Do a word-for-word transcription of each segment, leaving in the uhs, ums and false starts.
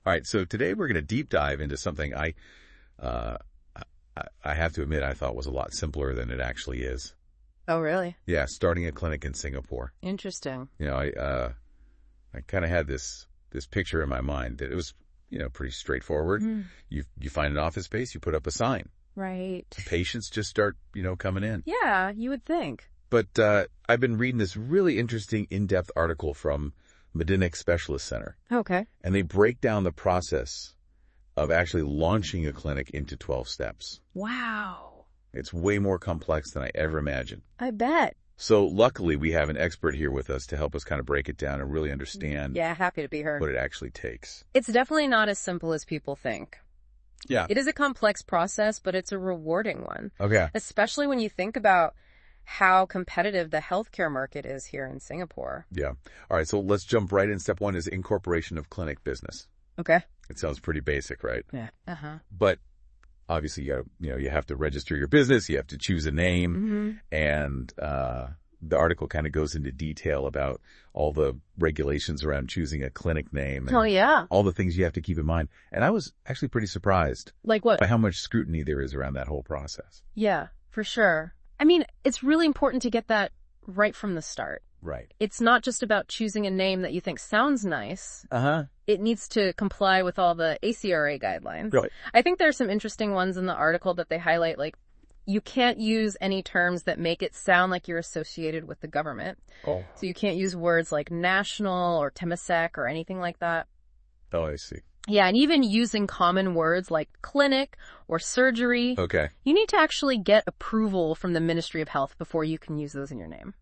All right, so today we're going to deep dive into something I, uh, I, I have to admit I thought was a lot simpler than it actually is. Oh, really? Yeah, starting a clinic in Singapore. Interesting. You know, I uh, I kind of had this this picture in my mind that it was, you know, pretty straightforward. Mm. You you find an office space, you put up a sign. Right. Patients just start, you know, coming in. Yeah, you would think. But uh, I've been reading this really interesting in-depth article from Medinex Specialist Center. Okay. And they break down the process of actually launching a clinic into twelve steps. Wow. It's way more complex than I ever imagined. I bet. So luckily we have an expert here with us to help us kind of break it down and really understand. Yeah, happy to be here. What it actually takes. It's definitely not as simple as people think. Yeah. It is a complex process, but it's a rewarding one. Okay. Especially when you think about how competitive the healthcare market is here in Singapore. Yeah. All right. So let's jump right in. Step one is incorporation of clinic business. Okay. It sounds pretty basic, right? Yeah. Uh-huh. But obviously, you, gotta, you know, you have to register your business. You have to choose a name. Mm-hmm. And uh, the article kind of goes into detail about all the regulations around choosing a clinic name. And oh, yeah. all the things you have to keep in mind. And I was actually pretty surprised. Like what? By how much scrutiny there is around that whole process. Yeah, for sure. I mean, it's really important to get that right from the start. Right. It's not just about choosing a name that you think sounds nice. Uh-huh. It needs to comply with all the A C R A guidelines. Really? I think there are some interesting ones in the article that they highlight, like you can't use any terms that make it sound like you're associated with the government. Oh. So you can't use words like national or Temasek or anything like that. Oh, I see. Yeah, and even using common words like clinic or surgery. Okay. You need to actually get approval from the Ministry of Health before you can use those in your name.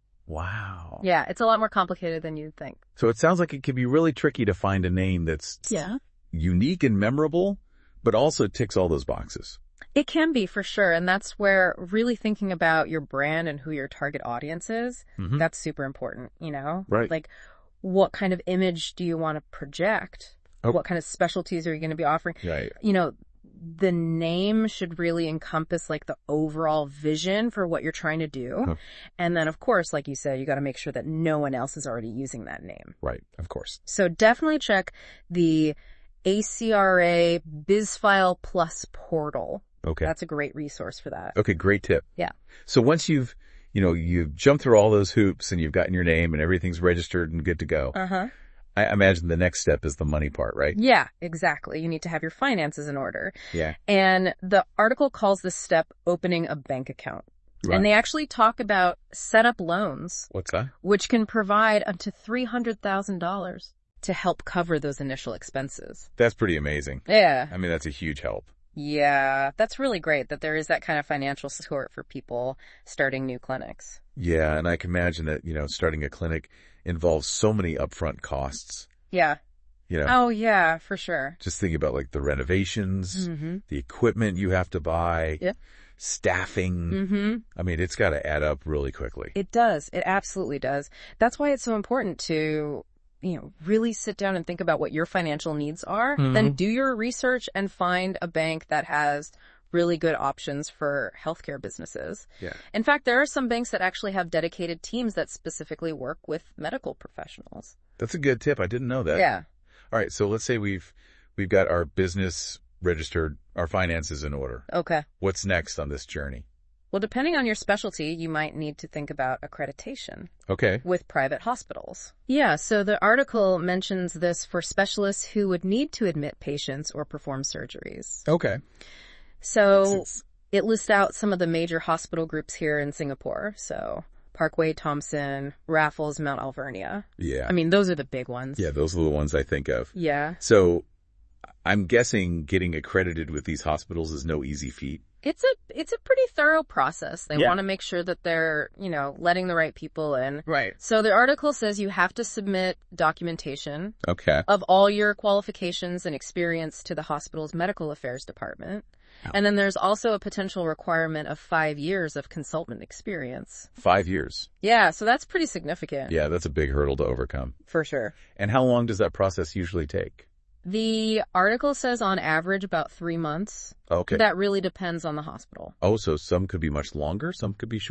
Wow. Yeah, it's a lot more complicated than you'd think. So it sounds like it can be really tricky to find a name that's yeah. unique and memorable, but also ticks all those boxes. It can be, for sure. And that's where really thinking about your brand and who your target audience is, mm-hmm. that's super important, you know? Right. Like, what kind of image do you want to project? Oh. What kind of specialties are you going to be offering? Right. You know, the name should really encompass like the overall vision for what you're trying to do. Huh. And then, of course, like you said, you got to make sure that no one else is already using that name. Right. Of course. So definitely check the A C R A BizFile Plus portal. Okay. That's a great resource for that. Okay. Great tip. Yeah. So once you've, you know, you've jumped through all those hoops and you've gotten your name and everything's registered and good to go. Uh-huh. I imagine the next step is the money part, right? Yeah, exactly. You need to have your finances in order. Yeah. And the article calls this step opening a bank account. Right. And they actually talk about setup loans. What's that? Which can provide up to three hundred thousand dollars to help cover those initial expenses. That's pretty amazing. Yeah. I mean, that's a huge help. Yeah, that's really great that there is that kind of financial support for people starting new clinics. Yeah, and I can imagine that, you know, starting a clinic involves so many upfront costs. Yeah. You know. Oh, yeah, for sure. Just thinking about like the renovations, mm-hmm. the equipment you have to buy, yeah. staffing. Mm-hmm. I mean, it's got to add up really quickly. It does. It absolutely does. That's why it's so important to, you know, really sit down and think about what your financial needs are. Mm-hmm. Then do your research and find a bank that has really good options for healthcare businesses. Yeah. In fact, there are some banks that actually have dedicated teams that specifically work with medical professionals. That's a good tip. I didn't know that. Yeah. All right. So let's say we've, we've got our business registered, our finances in order. Okay. What's next on this journey? Well, depending on your specialty, you might need to think about accreditation. Okay. With private hospitals. Yeah, so the article mentions this for specialists who would need to admit patients or perform surgeries. Okay. So it lists out some of the major hospital groups here in Singapore. So Parkway, Thompson, Raffles, Mount Alvernia. Yeah. I mean, those are the big ones. Yeah, those are the ones I think of. Yeah. So I'm guessing getting accredited with these hospitals is no easy feat. It's a it's a pretty thorough process. They yeah. want to make sure that they're, you know, letting the right people in. Right. So the article says you have to submit documentation okay. of all your qualifications and experience to the hospital's medical affairs department. Oh. And then there's also a potential requirement of five years of consultant experience. Five years? Yeah, so that's pretty significant. Yeah, that's a big hurdle to overcome. For sure. And how long does that process usually take? The article says on average about three months. Okay. That really depends on the hospital. Oh, so some could be much longer, some could be shorter.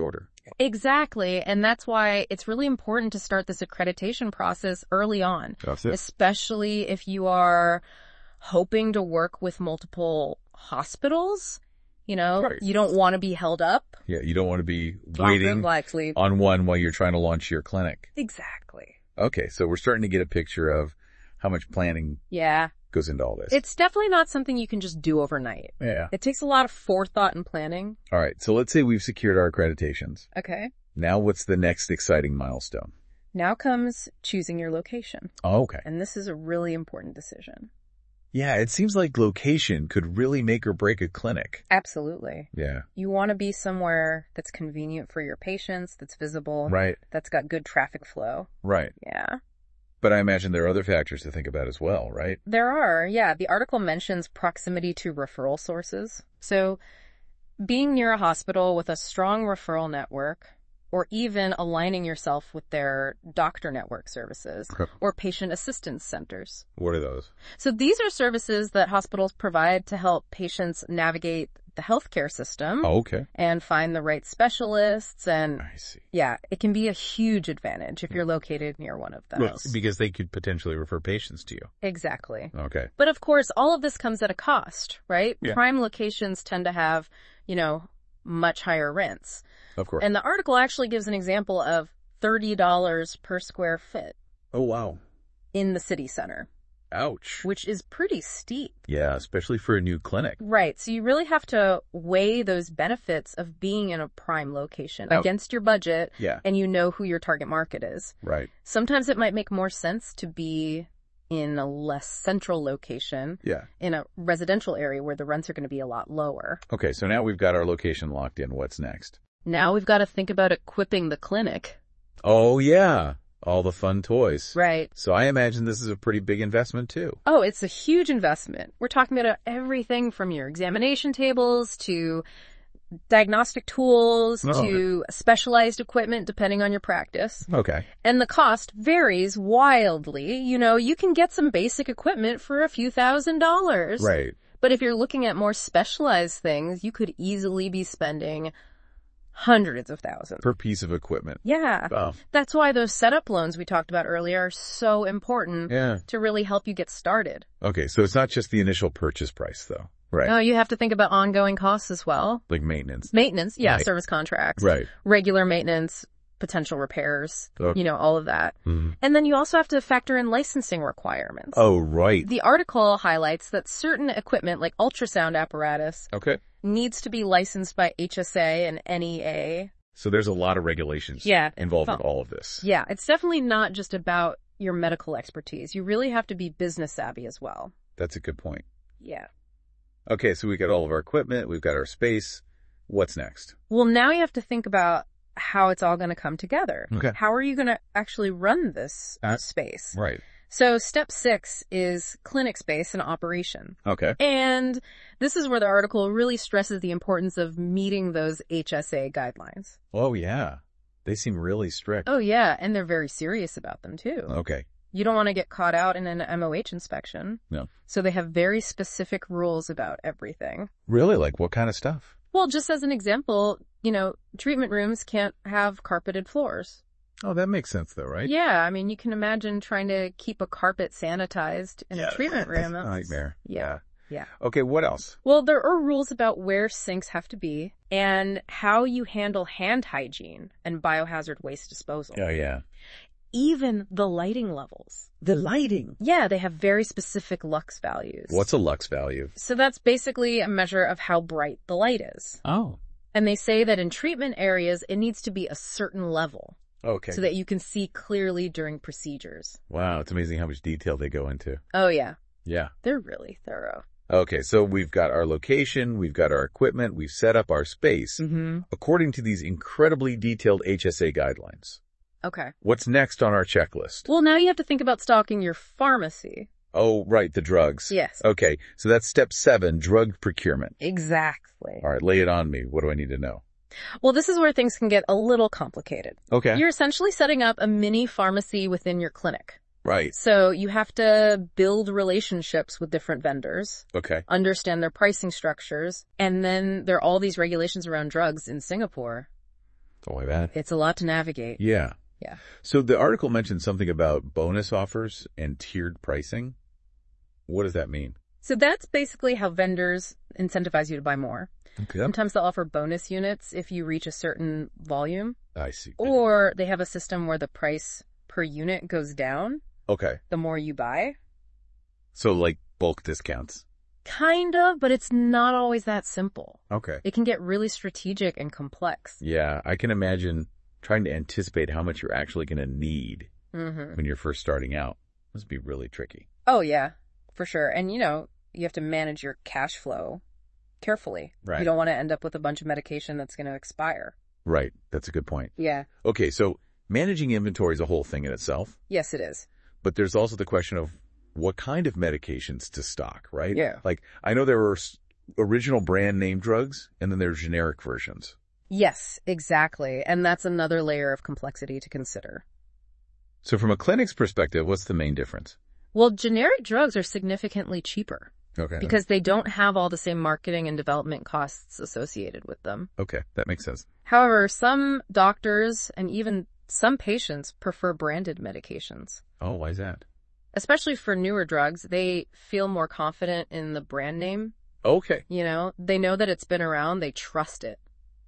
Exactly. And that's why it's really important to start this accreditation process early on. That's it. Especially if you are hoping to work with multiple hospitals. You know, Right. you don't want to be held up. Yeah, you don't want to be waiting Likely. on one while you're trying to launch your clinic. Exactly. Okay, so we're starting to get a picture of how much planning Yeah. goes into all this. It's definitely not something you can just do overnight. Yeah. It takes a lot of forethought and planning. All right, so let's say we've secured our accreditations. Okay. Now what's the next exciting milestone? Now comes choosing your location. Oh, okay. And this is a really important decision. Yeah, it seems like location could really make or break a clinic. Absolutely. Yeah. You want to be somewhere that's convenient for your patients, that's visible, Right. that's got good traffic flow. Right. Yeah. But I imagine there are other factors to think about as well, right? There are, yeah. The article mentions proximity to referral sources. So being near a hospital with a strong referral network, or even aligning yourself with their doctor network services Okay. or patient assistance centers. What are those? So these are services that hospitals provide to help patients navigate the healthcare system Oh, okay. and find the right specialists. And I see. yeah, it can be a huge advantage if you're located near one of those. Well, because they could potentially refer patients to you. Exactly. Okay. But of course, all of this comes at a cost, right? Yeah. Prime locations tend to have, you know, much higher rents. Of course. And the article actually gives an example of thirty dollars per square foot Oh, wow. in the city center, Ouch. which is pretty steep. Yeah, especially for a new clinic. Right. So you really have to weigh those benefits of being in a prime location Oh. against your budget, Yeah. and you know who your target market is. Right. Sometimes it might make more sense to be in a less central location, Yeah. in a residential area where the rents are going to be a lot lower. Okay, so now we've got our location locked in. What's next? Now we've got to think about equipping the clinic. Oh, yeah. All the fun toys. Right. So I imagine this is a pretty big investment too. Oh, it's a huge investment. We're talking about everything from your examination tables to diagnostic tools Oh. to specialized equipment depending on your practice. Okay. And the cost varies wildly. You know, you can get some basic equipment for a few thousand dollars. Right. But if you're looking at more specialized things, you could easily be spending hundreds of thousands. Per piece of equipment. Yeah. Oh. That's why those setup loans we talked about earlier are so important Yeah. to really help you get started. Okay, so it's not just the initial purchase price though. Right. Oh, you have to think about ongoing costs as well. Like maintenance. Maintenance, yeah, Right. service contracts. Right. Regular maintenance, potential repairs, Okay. you know, all of that. Mhm. And then you also have to factor in licensing requirements. Oh, right. The article highlights that certain equipment, like ultrasound apparatus, Okay. needs to be licensed by H S A and N E A. So there's a lot of regulations Yeah. involved in Well, all of this. Yeah, it's definitely not just about your medical expertise. You really have to be business savvy as well. That's a good point. Yeah. Okay, so we got all of our equipment, we've got our space. What's next? Well, now you have to think about how it's all going to come together. Okay. How are you going to actually run this Uh, space? Right. So step six is clinic space and operation. Okay. And this is where the article really stresses the importance of meeting those H S A guidelines. Oh, yeah. They seem really strict. Oh, yeah. And they're very serious about them, too. Okay. You don't want to get caught out in an M O H inspection. No. So they have very specific rules about everything. Really? Like what kind of stuff? Well, just as an example, you know, treatment rooms can't have carpeted floors. Oh, that makes sense though, right? Yeah, I mean, you can imagine trying to keep a carpet sanitized in a treatment room. That's a nightmare. Yeah. Yeah. Okay, what else? Well, there are rules about where sinks have to be and how you handle hand hygiene and biohazard waste disposal. Oh, yeah. Even the lighting levels. The lighting. Yeah, they have very specific lux values. What's a lux value? So that's basically a measure of how bright the light is. Oh. And they say that in treatment areas, it needs to be a certain level Okay. so that you can see clearly during procedures. Wow, it's amazing how much detail they go into. Oh, yeah. Yeah. They're really thorough. Okay, so we've got our location, we've got our equipment, we've set up our space Mm-hmm. according to these incredibly detailed H S A guidelines. Okay. What's next on our checklist? Well, now you have to think about stocking your pharmacy. Oh, right, the drugs. Yes. Okay, so that's step seven, drug procurement. Exactly. All right, lay it on me. What do I need to know? Well, this is where things can get a little complicated. Okay. You're essentially setting up a mini pharmacy within your clinic. Right. So you have to build relationships with different vendors, Okay. understand their pricing structures, and then there are all these regulations around drugs in Singapore. Oh, I bet. It's a lot to navigate. Yeah. Yeah. So the article mentioned something about bonus offers and tiered pricing. What does that mean? So that's basically how vendors incentivize you to buy more. Okay. Sometimes they'll offer bonus units if you reach a certain volume, I see. or they have a system where the price per unit goes down Okay. the more you buy. So like bulk discounts. Kind of, but it's not always that simple. Okay. It can get really strategic and complex. Yeah, I can imagine trying to anticipate how much you're actually going to need Mm-hmm. when you're first starting out. Must be really tricky. Oh, yeah, for sure. And, you know, you have to manage your cash flow carefully. Right. You don't want to end up with a bunch of medication that's going to expire. Right. That's a good point. Yeah. Okay, so managing inventory is a whole thing in itself, Yes, it is. but there's also the question of what kind of medications to stock, right? Yeah. Like, I know there are s- original brand name drugs, and then there's generic versions. Yes, exactly. And that's another layer of complexity to consider. So from a clinic's perspective, what's the main difference? Well, generic drugs are significantly cheaper Okay. because they don't have all the same marketing and development costs associated with them. Okay, that makes sense. However, some doctors and even some patients prefer branded medications. Oh, why is that? Especially for newer drugs, they feel more confident in the brand name. Okay. You know, they know that it's been around. They trust it.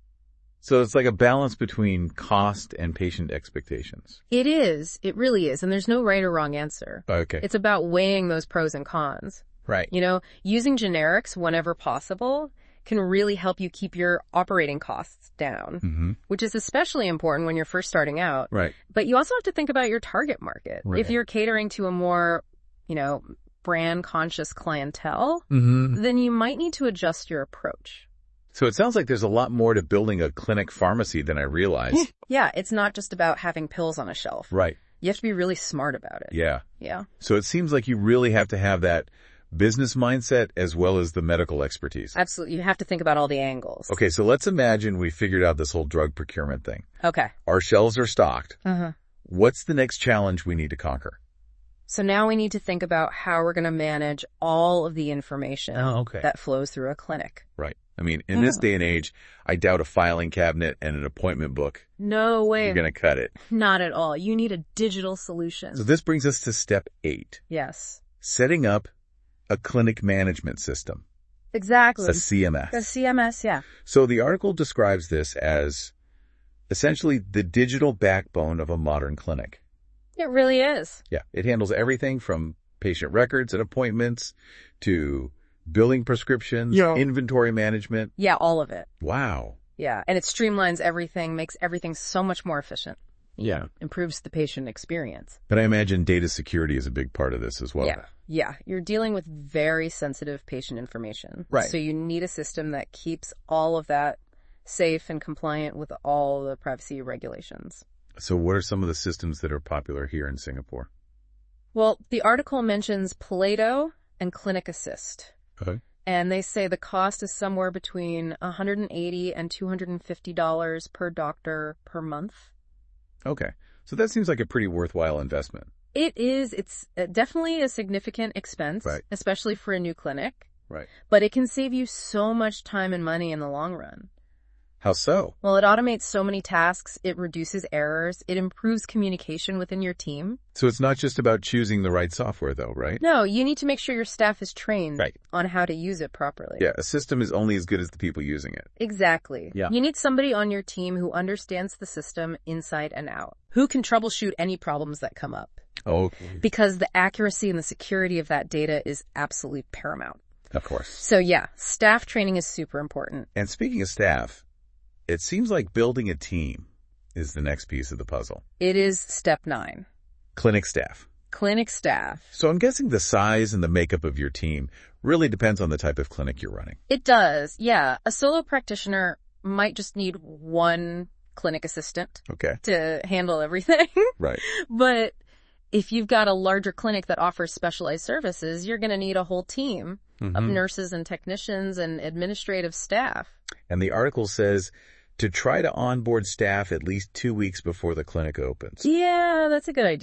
So it's like a balance between cost and patient expectations. It is. It really is. And there's no right or wrong answer. Okay. It's about weighing those pros and cons. right. You know, using generics whenever possible can really help you keep your operating costs down, Mm-hmm. which is especially important when you're first starting out. Right. But you also have to think about your target market. Right. If you're catering to a more, you know, brand conscious clientele, Mm-hmm. then you might need to adjust your approach. So it sounds like there's a lot more to building a clinic pharmacy than I realized. Yeah, it's not just about having pills on a shelf. Right. You have to be really smart about it. Yeah. Yeah. So it seems like you really have to have that business mindset as well as the medical expertise. Absolutely. You have to think about all the angles. Okay, so let's imagine we figured out this whole drug procurement thing. Okay. Our shelves are stocked. Uh-huh. What's the next challenge we need to conquer? So now we need to think about how we're going to manage all of the information Oh, okay. that flows through a clinic. Right. I mean, in this Oh. day and age, I doubt a filing cabinet and an appointment book. No way. You're going to cut it. Not at all. You need a digital solution. So this brings us to step eight, Yes. setting up a clinic management system, Exactly. a C M The S. C M S, yeah. So the article describes this as essentially the digital backbone of a modern clinic. It really is. Yeah, it handles everything from patient records and appointments to billing prescriptions, Yeah. inventory management. Yeah, all of it. Wow. Yeah. And it streamlines everything, makes everything so much more efficient, Yeah. improves the patient experience. But I imagine data security is a big part of this as well. Yeah. Yeah. You're dealing with very sensitive patient information. Right. So you need a system that keeps all of that safe and compliant with all the privacy regulations. So what are some of the systems that are popular here in Singapore? Well, the article mentions Plato and Clinic Assist. Okay. And they say the cost is somewhere between one hundred eighty dollars and two hundred fifty dollars per doctor per month. Okay. So that seems like a pretty worthwhile investment. It is. It's uh, definitely a significant expense, Right. especially for a new clinic. Right. But it can save you so much time and money in the long run. How so? Well, it automates so many tasks, it reduces errors, it improves communication within your team. So it's not just about choosing the right software though, right? No, you need to make sure your staff is trained Right. on how to use it properly. Yeah, a system is only as good as the people using it. Exactly. Yeah. You need somebody on your team who understands the system inside and out, who can troubleshoot any problems that come up. Oh, Because the accuracy and the security of that data is absolutely paramount. of course. So yeah, staff training is super important. And speaking of staff, it seems like building a team is the next piece of the puzzle. It is step nine. Clinic staff. Clinic staff. So I'm guessing the size and the makeup of your team really depends on the type of clinic you're running. It does, yeah. A solo practitioner might just need one clinic assistant Okay. to handle everything. Right. But if you've got a larger clinic that offers specialized services, you're going to need a whole team of Mhm. nurses and technicians and administrative staff. And the article says to try to onboard staff at least two weeks before the clinic opens. Yeah, that's a good idea.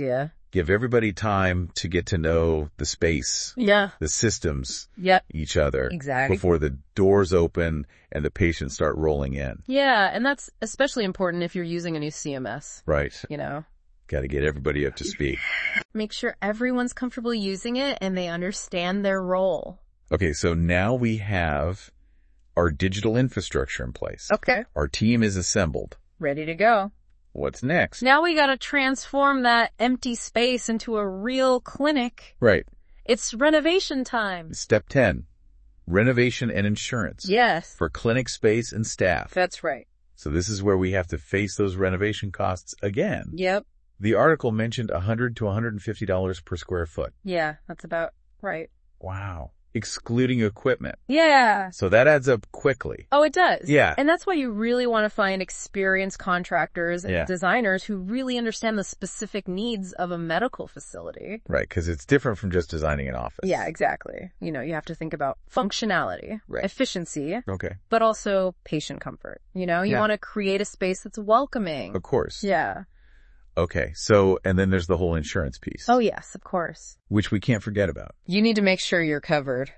Give everybody time to get to know the space, Yeah. the systems, Yep. each other. Exactly. Before the doors open and the patients start rolling in. Yeah, and that's especially important if you're using a new C M S, Right. you know. Got to get everybody up to speed. Make sure everyone's comfortable using it and they understand their role. Okay, so now we have our digital infrastructure in place. Okay. Our team is assembled. Ready to go. What's next? Now we gotta transform that empty space into a real clinic. Right. It's renovation time. Step ten, renovation and insurance. Yes. For clinic space and staff. That's right. So this is where we have to face those renovation costs again. Yep. The article mentioned one hundred to one hundred fifty dollars per square foot. Yeah, that's about right. Wow. Excluding equipment. Yeah. So that adds up quickly. Oh, it does. Yeah. And that's why you really want to find experienced contractors and Yeah. designers who really understand the specific needs of a medical facility. Right, because it's different from just designing an office. Yeah, exactly. You know, you have to think about functionality, Right. efficiency, Okay. but also patient comfort. You know, you Yeah. want to create a space that's welcoming. Of course. Yeah. Okay, so, and then there's the whole insurance piece. Oh, yes, of course. Which we can't forget about. You need to make sure you're covered.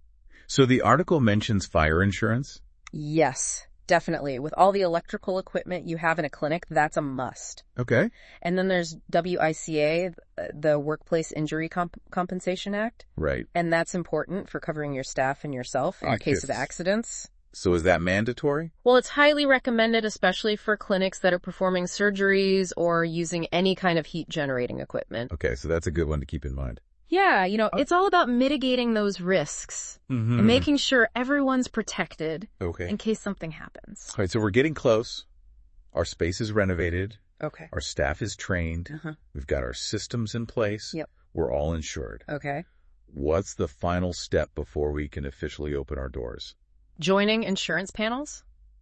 So the article mentions fire insurance? Yes, definitely. With all the electrical equipment you have in a clinic, that's a must. Okay. And then there's W I C A, the Workplace Injury Comp- Compensation Act. Right. And that's important for covering your staff and yourself in Ah, case of yes. accidents. So is that mandatory? Well, it's highly recommended, especially for clinics that are performing surgeries or using any kind of heat generating equipment. Okay, so that's a good one to keep in mind. Yeah, you know, it's all about mitigating those risks Mm-hmm. and making sure everyone's protected Okay. in case something happens. All right, so we're getting close. Our space is renovated. Okay. Our staff is trained. Uh-huh. We've got our systems in place. Yep. We're all insured. Okay. What's the final step before we can officially open our doors? Joining insurance panels?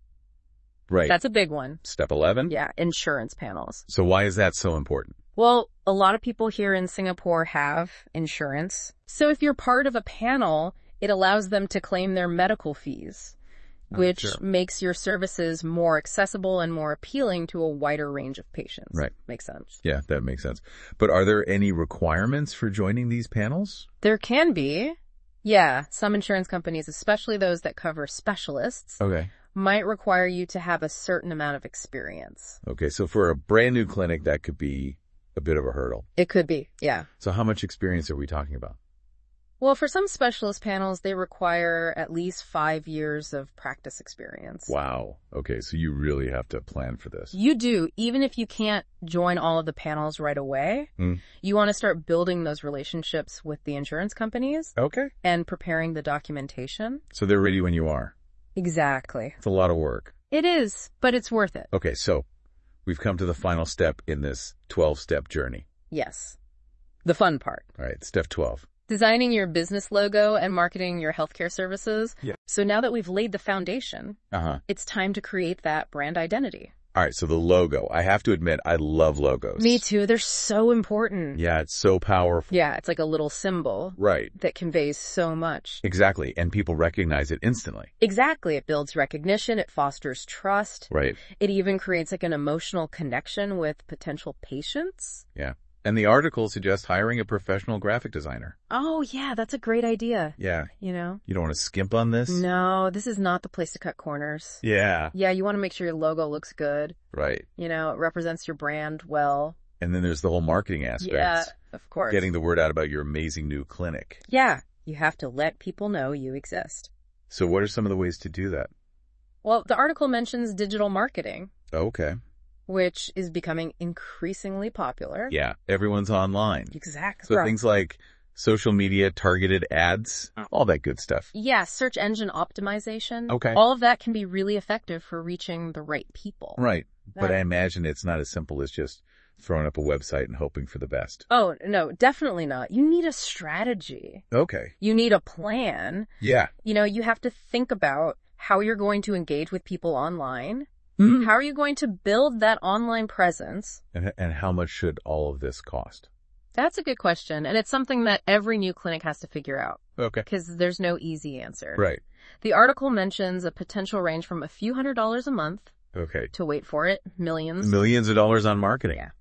Right. That's a big one. Step eleven? Yeah, insurance panels. So why is that so important? Well, a lot of people here in Singapore have insurance. So if you're part of a panel, it allows them to claim their medical fees, Oh, which sure. makes your services more accessible and more appealing to a wider range of patients. Right. Makes sense. Yeah, that makes sense. But are there any requirements for joining these panels? There can be. Yeah, some insurance companies, especially those that cover specialists, Okay. might require you to have a certain amount of experience. Okay, so for a brand new clinic, that could be a bit of a hurdle. It could be, yeah. So how much experience are we talking about? Well, for some specialist panels, they require at least five years of practice experience. Wow. Okay, so you really have to plan for this. You do, even if you can't join all of the panels right away, Mm. you want to start building those relationships with the insurance companies Okay. and preparing the documentation. So they're ready when you are. Exactly. It's a lot of work. It is, but it's worth it. Okay, so we've come to the final step in this twelve-step journey. Yes. The fun part. All right, step twelve. Designing your business logo and marketing your healthcare services. Yeah. So now that we've laid the foundation, Uh-huh. it's time to create that brand identity. All right, so the logo. I have to admit, I love logos. Me too. They're so important. Yeah, it's so powerful. Yeah, it's like a little symbol Right. that conveys so much. Exactly, and people recognize it instantly. Exactly. It builds recognition. It fosters trust. Right. It even creates like an emotional connection with potential patients. Yeah. And the article suggests hiring a professional graphic designer. Oh, yeah, that's a great idea. Yeah. You know? You don't want to skimp on this? No, this is not the place to cut corners. Yeah. Yeah, you want to make sure your logo looks good. Right. You know, it represents your brand well. And then there's the whole marketing aspect. Yeah, of course. Getting the word out about your amazing new clinic. Yeah, you have to let people know you exist. So what are some of the ways to do that? Well, the article mentions digital marketing, Okay. which is becoming increasingly popular. Yeah. Everyone's online. Exactly. So Right. things like social media, targeted ads, all that good stuff. Yeah, search engine optimization. Okay. All of that can be really effective for reaching the right people. Right. But That- I imagine it's not as simple as just throwing up a website and hoping for the best. Oh, no, definitely not. You need a strategy. Okay. You need a plan. Yeah. You know, you have to think about how you're going to engage with people online. Mm-hmm. How are you going to build that online presence? And, and how much should all of this cost? That's a good question. And it's something that every new clinic has to figure out Okay. because there's no easy answer. Right. The article mentions a potential range from a few hundred dollars a month Okay. to, wait for it, millions. Millions of dollars on marketing. Yeah.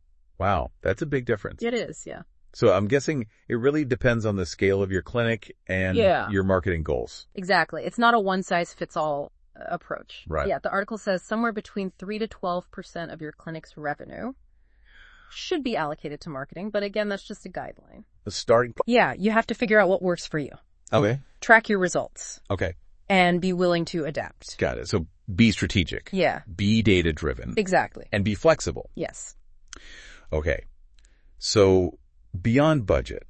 Wow, that's a big difference. It is, yeah. So I'm guessing it really depends on the scale of your clinic and Yeah. your marketing goals. Exactly. It's not a one-size-fits-all uh, approach. Right. Yeah, the article says somewhere between three to twelve percent of your clinic's revenue should be allocated to marketing, but again, that's just a guideline. The starting point. Yeah, you have to figure out what works for you. Okay. Track your results Okay. and be willing to adapt. Got it. So be strategic. Yeah, Be data driven. exactly. And be flexible. Yes. Okay. So beyond budget,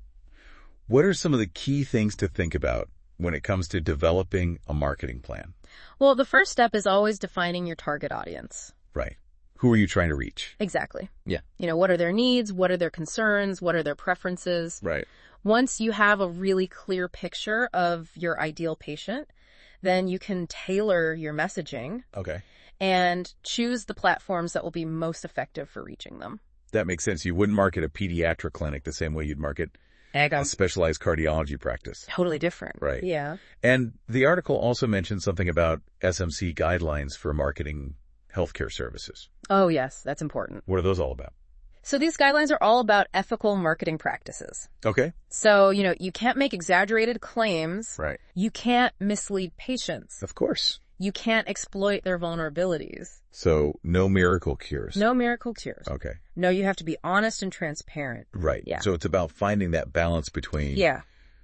what are some of the key things to think about when it comes to developing a marketing plan? Well, the first step is always defining your target audience. Right. Who are you trying to reach? Exactly. Yeah. You know, what are their needs? What are their concerns? What are their preferences? Right. Once you have a really clear picture of your ideal patient, then you can tailor your messaging Okay. and choose the platforms that will be most effective for reaching them. That makes sense. You wouldn't market a pediatric clinic the same way you'd market a specialized cardiology practice. Totally different. Right. Yeah. And the article also mentioned something about S M C guidelines for marketing healthcare services. Oh, yes, that's important. What are those all about? So these guidelines are all about ethical marketing practices. Okay. So, you know, you can't make exaggerated claims. Right. You can't mislead patients. Of course. You can't exploit their vulnerabilities. So no miracle cures. No miracle cures. Okay. No, you have to be honest and transparent. Right. Yeah. So it's about finding that balance between Yeah.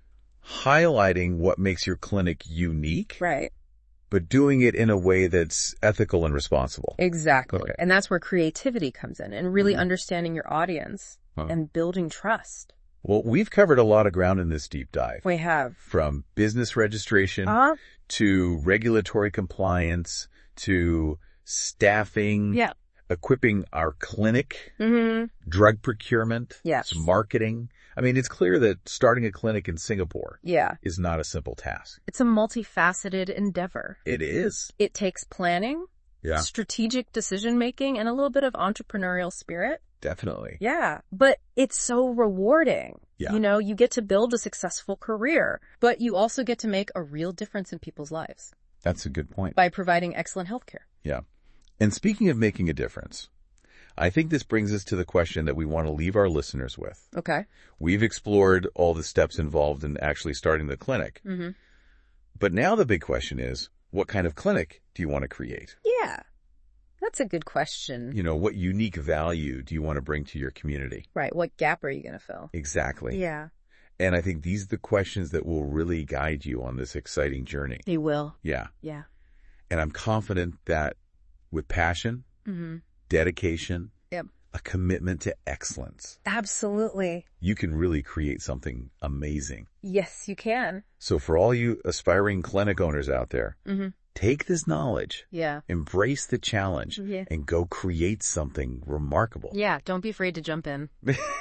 highlighting what makes your clinic unique, Right. but doing it in a way that's ethical and responsible. Exactly. Okay. And that's where creativity comes in and really understanding your audience Huh. and building trust. Well, we've covered a lot of ground in this deep dive. We have. From business registration Uh-huh. to regulatory compliance to staffing, Yeah. equipping our clinic, Mm-hmm. drug procurement, Yes. marketing. I mean, it's clear that starting a clinic in Singapore Yeah. is not a simple task. It's a multifaceted endeavor. It is. It takes planning, Yeah, strategic decision making, and a little bit of entrepreneurial spirit. definitely. Yeah. But it's so rewarding. Yeah. You know, you get to build a successful career, but you also get to make a real difference in people's lives That's a good point. by providing excellent healthcare. Yeah. And speaking of making a difference, I think this brings us to the question that we want to leave our listeners with. Okay. We've explored all the steps involved in actually starting the clinic. Mm-hmm. But now the big question is, what kind of clinic do you want to create? Yeah. That's a good question. You know, what unique value do you want to bring to your community? Right. What gap are you going to fill? Exactly. Yeah. And I think these are the questions that will really guide you on this exciting journey. They will. Yeah. Yeah. And I'm confident that with passion, Mm-hmm. dedication, Yep. a commitment to excellence, Absolutely. you can really create something amazing. Yes, you can. So for all you aspiring clinic owners out there, Mm-hmm. take this knowledge, Yeah. embrace the challenge, Yeah. and go create something remarkable. Yeah. Don't be afraid to jump in.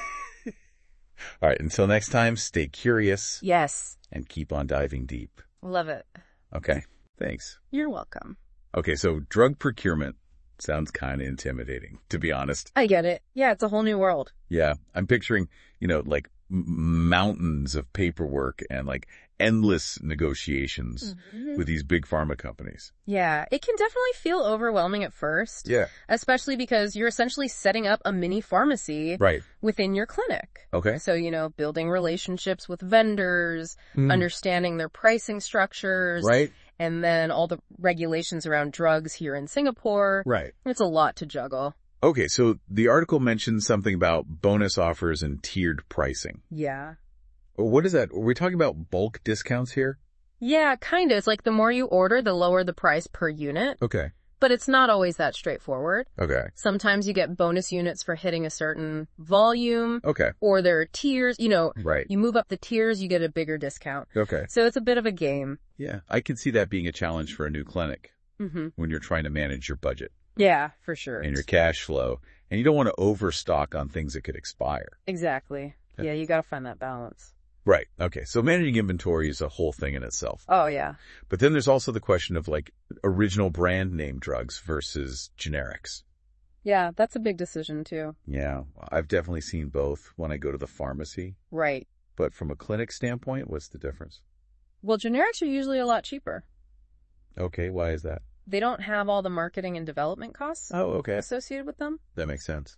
All right. Until next time, stay curious Yes. and keep on diving deep. Love it. Okay. Thanks. You're welcome. Okay. So drug procurement sounds kind of intimidating, to be honest. I get it. Yeah. It's a whole new world. Yeah. I'm picturing, you know, like m- mountains of paperwork and like endless negotiations Mm-hmm. with these big pharma companies. Yeah. It can definitely feel overwhelming at first. Yeah. Especially because you're essentially setting up a mini pharmacy Right. within your clinic. Okay. So, you know, building relationships with vendors, Mm. understanding their pricing structures. Right. And then all the regulations around drugs here in Singapore. Right. It's a lot to juggle. Okay. So the article mentioned something about bonus offers and tiered pricing. Yeah. What is that? Are we talking about bulk discounts here? Yeah, kind of. It's like the more you order, the lower the price per unit. Okay. But it's not always that straightforward. Okay. Sometimes you get bonus units for hitting a certain volume, Okay. or there are tiers. You know, Right. you move up the tiers, you get a bigger discount. Okay. So it's a bit of a game. Yeah. I can see that being a challenge for a new clinic Mm-hmm. when you're trying to manage your budget Yeah, for sure. and your cash flow. And you don't want to overstock on things that could expire. Exactly. Yeah, you gotta find that balance. Right. Okay. So managing inventory is a whole thing in itself. Oh, yeah. But then there's also the question of like original brand name drugs versus generics. Yeah, that's a big decision too. Yeah. I've definitely seen both when I go to the pharmacy. Right. But from a clinic standpoint, what's the difference? Well, generics are usually a lot cheaper. Okay. Why is that? They don't have all the marketing and development costs Oh, okay. associated with them. That makes sense.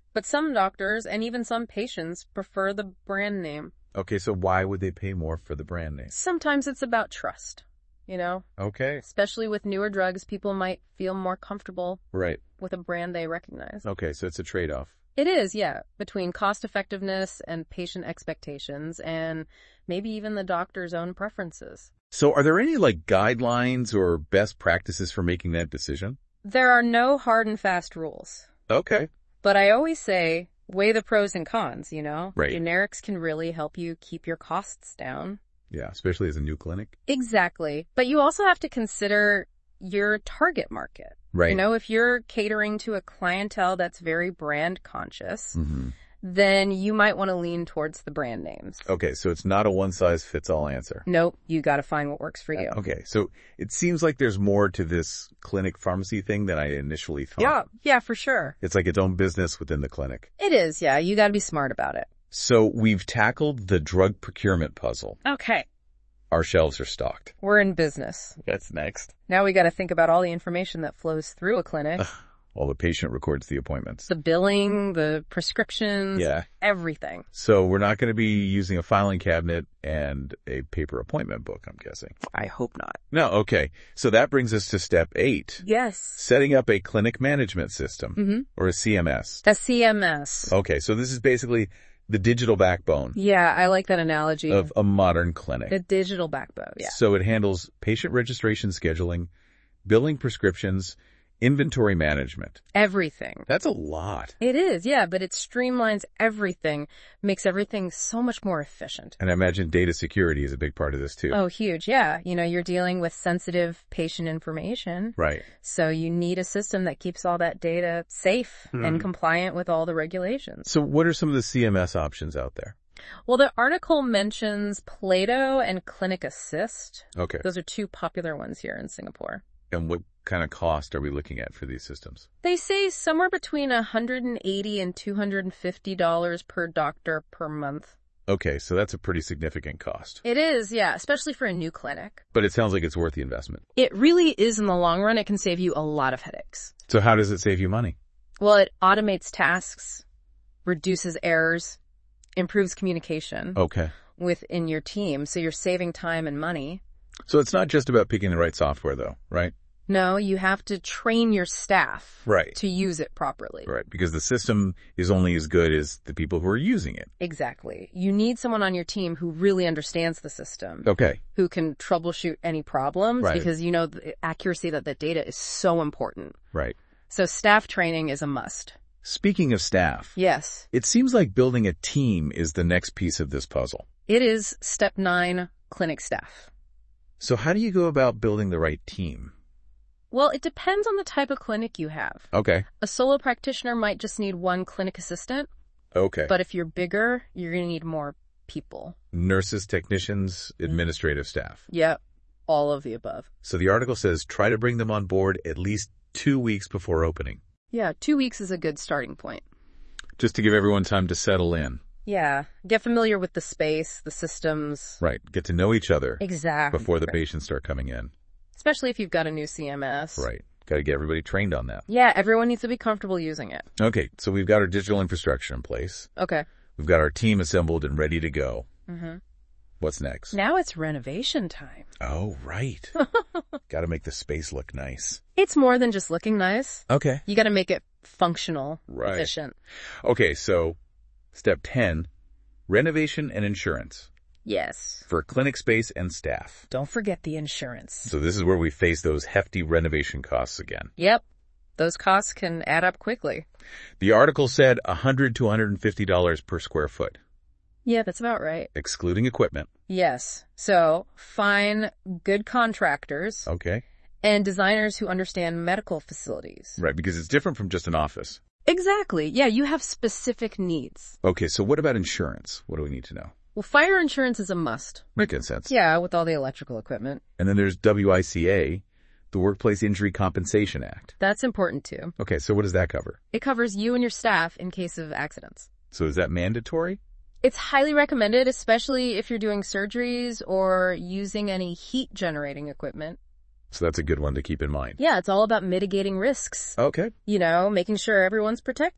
But some doctors and even some patients prefer the brand name. Okay, so why would they pay more for the brand name? Sometimes it's about trust, you know? Okay. Especially with newer drugs, people might feel more comfortable Right. with a brand they recognize. Okay, so it's a trade-off. It is, yeah, between cost effectiveness and patient expectations and maybe even the doctor's own preferences. So are there any like guidelines or best practices for making that decision? There are no hard and fast rules. Okay. But I always say, weigh the pros and cons, you know? Right. Generics can really help you keep your costs down. Yeah, especially as a new clinic. Exactly. But you also have to consider your target market. Right. You know, if you're catering to a clientele that's very brand conscious, Mm-hmm. then you might want to lean towards the brand names. Okay, so it's not a one-size-fits-all answer. Nope, you got to find what works for you. Okay, so it seems like there's more to this clinic pharmacy thing than I initially thought. Yeah, yeah, for sure. It's like its own business within the clinic. It is, yeah. You got to be smart about it. So we've tackled the drug procurement puzzle. Okay. Our shelves are stocked. We're in business. That's next. Now we got to think about all the information that flows through a clinic. While the patient records the appointments. The billing, the prescriptions, Yeah. everything. So we're not going to be using a filing cabinet and a paper appointment book, I'm guessing. I hope not. No, okay. So that brings us to step eight. Yes. Setting up a clinic management system, Mm-hmm. or a C M S. A C M S. Okay, so this is basically the digital backbone Yeah, I like that analogy. of a modern clinic. The digital backbone, yeah. So it handles patient registration scheduling, billing prescriptions, inventory management. Everything. That's a lot. It is, yeah, but it streamlines everything, makes everything so much more efficient. And I imagine data security is a big part of this too. Oh, huge, yeah. You know, you're dealing with sensitive patient information. Right. So you need a system that keeps all that data safe Hmm. and compliant with all the regulations. So what are some of the C M S options out there? Well, the article mentions Plato and Clinic Assist. Okay. Those are two popular ones here in Singapore. And what kind of cost are we looking at for these systems? They say somewhere between one hundred eighty dollars and two hundred fifty dollars per doctor per month. Okay, so that's a pretty significant cost. It is, yeah, especially for a new clinic. But it sounds like it's worth the investment. It really is in the long run. It can save you a lot of headaches. So how does it save you money? Well, it automates tasks, reduces errors, improves communication Okay. within your team, so you're saving time and money. So it's not just about picking the right software though, right? No, you have to train your staff Right. to use it properly. Right, because the system is only as good as the people who are using it. Exactly. You need someone on your team who really understands the system, Okay. who can troubleshoot any problems, Right. because you know the accuracy of the data is so important. Right. So staff training is a must. Speaking of staff, Yes. it seems like building a team is the next piece of this puzzle. It is step nine, clinic staff. So how do you go about building the right team? Well, it depends on the type of clinic you have. Okay. A solo practitioner might just need one clinic assistant, Okay. but if you're bigger, you're going to need more people. Nurses, technicians, administrative staff. Yep. All of the above. So the article says try to bring them on board at least two weeks before opening, Yeah, two weeks is a good starting point. just to give everyone time to settle in. Yeah. Get familiar with the space, the systems. Right. Get to know each other Exactly. before the patients start coming in. Especially if you've got a new C M S. Right. Got to get everybody trained on that. Yeah, everyone needs to be comfortable using it. Okay. So we've got our digital infrastructure in place. Okay. We've got our team assembled and ready to go. Mm-hmm. What's next? Now it's renovation time. Oh, right. Got to make the space look nice. It's more than just looking nice. Okay. You got to make it functional, Right. efficient. Okay. So step ten, renovation and insurance Yes. for clinic space and staff. Don't forget the insurance. So this is where we face those hefty renovation costs again. Yep. Those costs can add up quickly. The article said one hundred to one hundred fifty dollars per square foot, Yeah, that's about right. excluding equipment. Yes. So find good contractors Okay. and designers who understand medical facilities. Right, because it's different from just an office. Exactly. Yeah, you have specific needs. Okay, so what about insurance? What do we need to know? Well, fire insurance is a must. Making sense. Yeah, with all the electrical equipment. And then there's W I C A, the Workplace Injury Compensation Act. That's important too. Okay, so what does that cover? It covers you and your staff in case of accidents. So is that mandatory? It's highly recommended, especially if you're doing surgeries or using any heat generating equipment. So that's a good one to keep in mind. Yeah, it's all about mitigating risks. Okay. You know, making sure everyone's protected.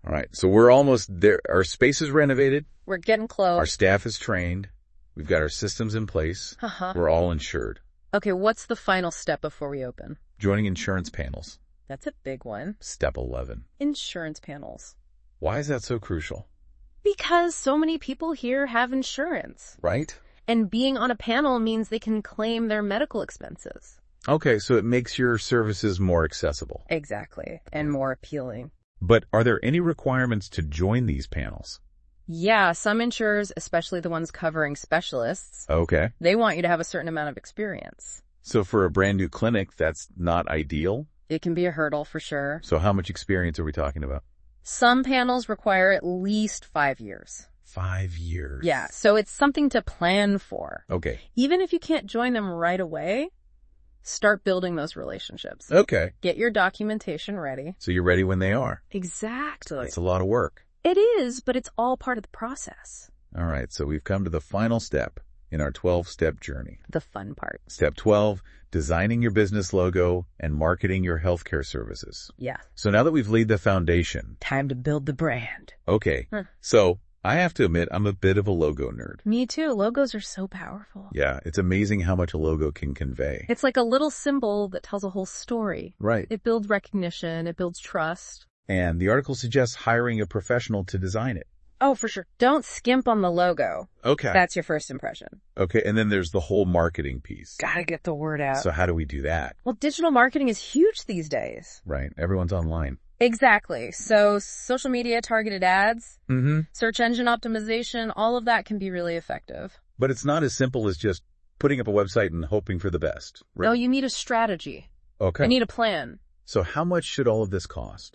All right. So we're almost there. Our space is renovated. We're getting close. Our staff is trained. We've got our systems in place. Uh-huh. We're all insured. Okay, what's the final step before we open? Joining insurance panels. That's a big one. Step eleven. Insurance panels. Why is that so crucial? Because so many people here have insurance. Right? And being on a panel means they can claim their medical expenses. Okay, so it makes your services more accessible. Exactly. And more appealing. But are there any requirements to join these panels? Yeah, some insurers, especially the ones covering specialists, Okay. they want you to have a certain amount of experience. So for a brand new clinic, that's not ideal? It can be a hurdle for sure. So how much experience are we talking about? Some panels require at least five years. Five years. Yeah, so it's something to plan for. Okay. Even if you can't join them right away, start building those relationships. Okay. Get your documentation ready. So you're ready when they are. Exactly. That's a lot of work. It is, but it's all part of the process. All right, so we've come to the final step in our twelve-step journey. The fun part. Step twelve, designing your business logo and marketing your healthcare services. Yeah. So now that we've laid the foundation, Time to build the brand. okay, Huh. so I have to admit I'm a bit of a logo nerd. Me too. Logos are so powerful. Yeah, it's amazing how much a logo can convey. It's like a little symbol that tells a whole story. Right. It builds recognition. It builds trust. And the article suggests hiring a professional to design it. Oh, for sure. Don't skimp on the logo. Okay. That's your first impression. Okay, and then there's the whole marketing piece. Gotta get the word out. So how do we do that? Well, digital marketing is huge these days. Right, everyone's online. Exactly. So social media, targeted ads, Mm-hmm. search engine optimization, all of that can be really effective. But it's not as simple as just putting up a website and hoping for the best. Right? No, you need a strategy. Okay. You need a plan. So how much should all of this cost?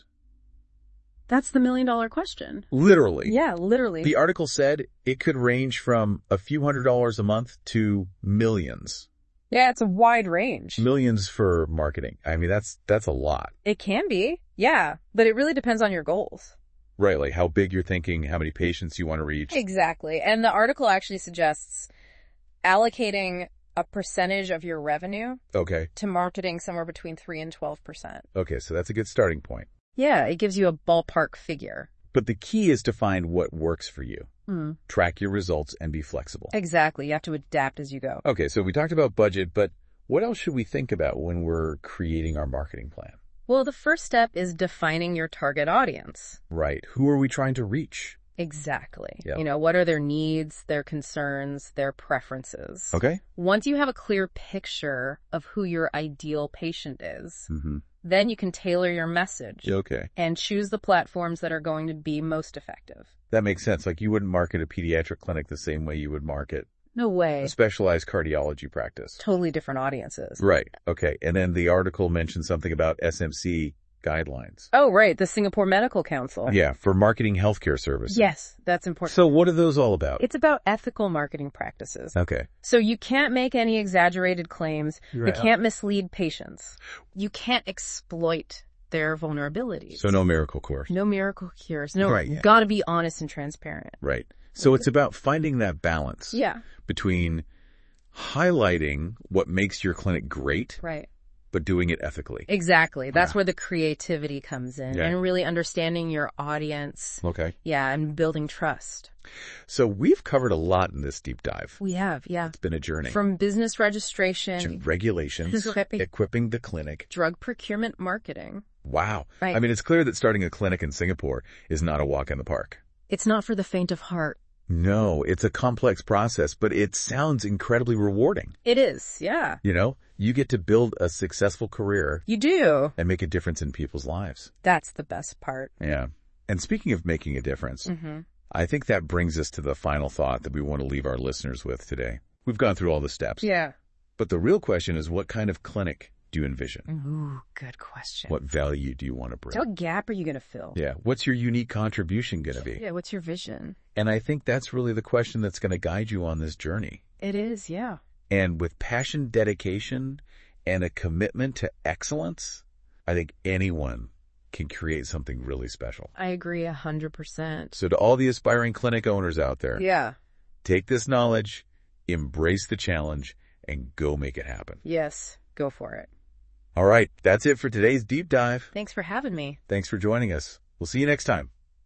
That's the million dollar question. Literally. Yeah, literally. The article said it could range from a few hundred dollars a month to millions. Yeah, it's a wide range. Millions for marketing. I mean, that's that's a lot. It can be. Yeah, but it really depends on your goals. Right, like how big you're thinking, how many patients you want to reach. Exactly. And the article actually suggests allocating a percentage of your revenue Okay. to marketing somewhere between three and twelve percent. Okay, so that's a good starting point. Yeah, it gives you a ballpark figure. But the key is to find what works for you. Mm. Track your results and be flexible. Exactly. You have to adapt as you go. Okay, so we talked about budget, but what else should we think about when we're creating our marketing plan? Well, the first step is defining your target audience. Right. Who are we trying to reach? Exactly. Yeah. You know, what are their needs, their concerns, their preferences? Okay. Once you have a clear picture of who your ideal patient is, Mm-hmm. then you can tailor your message Okay. and choose the platforms that are going to be most effective. That makes sense. Like you wouldn't market a pediatric clinic the same way you would market No way. a specialized cardiology practice. Totally different audiences. Right. Okay. And then the article mentioned something about S M C guidelines. Oh, right. The Singapore Medical Council. Yeah, for marketing healthcare services. Yes, that's important. So what are those all about? It's about ethical marketing practices. Okay. So you can't make any exaggerated claims. Right. You can't mislead patients. You can't exploit their vulnerabilities. So no miracle course. No miracle cures. No, Right, yeah. gotta be honest and transparent. Right. So it's about finding that balance Yeah, between highlighting what makes your clinic great, right. but doing it ethically. Exactly. That's Yeah. where the creativity comes in Yeah. and really understanding your audience. Okay. Yeah, and building trust. So we've covered a lot in this deep dive. We have, yeah. It's been a journey. From business to registration, regulations, Equipping. equipping the clinic. drug procurement marketing. Wow. Right. I mean, it's clear that starting a clinic in Singapore is not a walk in the park. It's not for the faint of heart. No, it's a complex process, but it sounds incredibly rewarding. It is, yeah. You know, you get to build a successful career You do. and make a difference in people's lives. That's the best part. Yeah. And speaking of making a difference, Mm-hmm. I think that brings us to the final thought that we want to leave our listeners with today. We've gone through all the steps. Yeah. But the real question is, what kind of clinic do you envision? Ooh, good question. What value do you want to bring? What gap are you going to fill? Yeah. What's your unique contribution going to be? Yeah, what's your vision? And I think that's really the question that's going to guide you on this journey. It is, yeah. And with passion, dedication, and a commitment to excellence, I think anyone can create something really special. I agree a hundred percent. So to all the aspiring clinic owners out there, Yeah. take this knowledge, embrace the challenge, and go make it happen. Yes. Go for it. All right. That's it for today's deep dive. Thanks for having me. Thanks for joining us. We'll see you next time.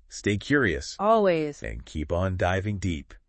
Stay curious Always. and keep on diving deep.